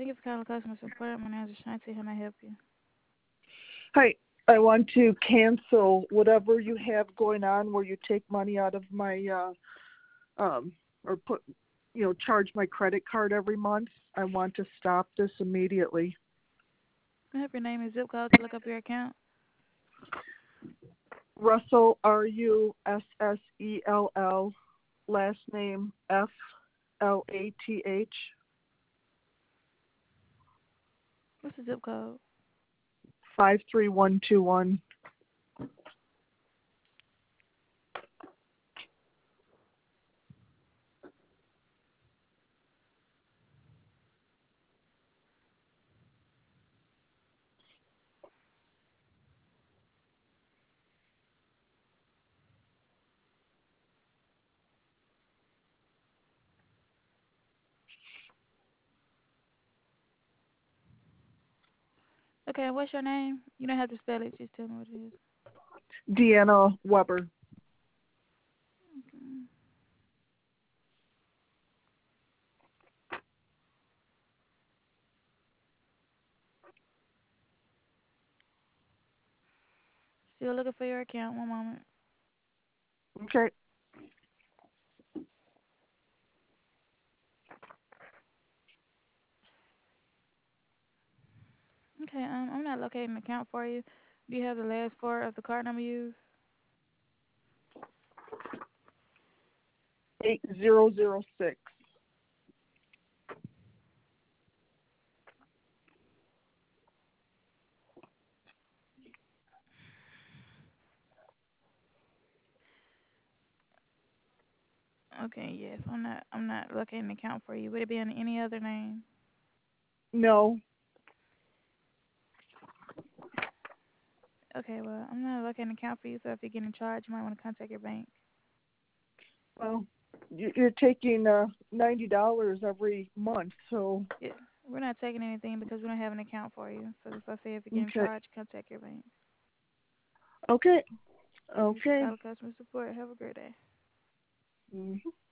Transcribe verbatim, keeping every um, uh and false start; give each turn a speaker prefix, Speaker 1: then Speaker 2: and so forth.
Speaker 1: Thank you for calling customer support. My name is Ashanti. How may I help you?
Speaker 2: Hi, I want to cancel whatever you have going on where you take money out of my, uh, um, or put, you know, charge my credit card every month. I want to stop this immediately.
Speaker 1: Can I have your name and zip code to look up your account?
Speaker 2: Russell, R U S S E L L, last name F L A T H,
Speaker 1: What's the zip code?
Speaker 2: five three one two one.
Speaker 1: Okay, what's your name? You don't have to spell it. Just tell me what it is.
Speaker 2: Deanna Weber.
Speaker 1: Okay. Still looking for your account. One moment.
Speaker 2: Okay.
Speaker 1: Okay, um, I'm not locating an account for you. Do you have the last four of the card number you use?
Speaker 2: eight zero zero six.
Speaker 1: Okay, yes. I'm not. I'm not locating an account for you. Would it be under any other name?
Speaker 2: No.
Speaker 1: Okay, well, I'm not locating an account for you. So if you're getting charged, you might want to contact your bank.
Speaker 2: Well, you- you're taking uh, ninety dollars every month, so.
Speaker 1: Yeah, we're not taking anything because we don't have an account for you. So that's why I say if you're getting
Speaker 2: Okay.
Speaker 1: charged, contact your bank.
Speaker 2: Okay.
Speaker 1: Thank you for
Speaker 2: Okay.
Speaker 1: calling customer support. Have a great day.
Speaker 2: Mm-hmm.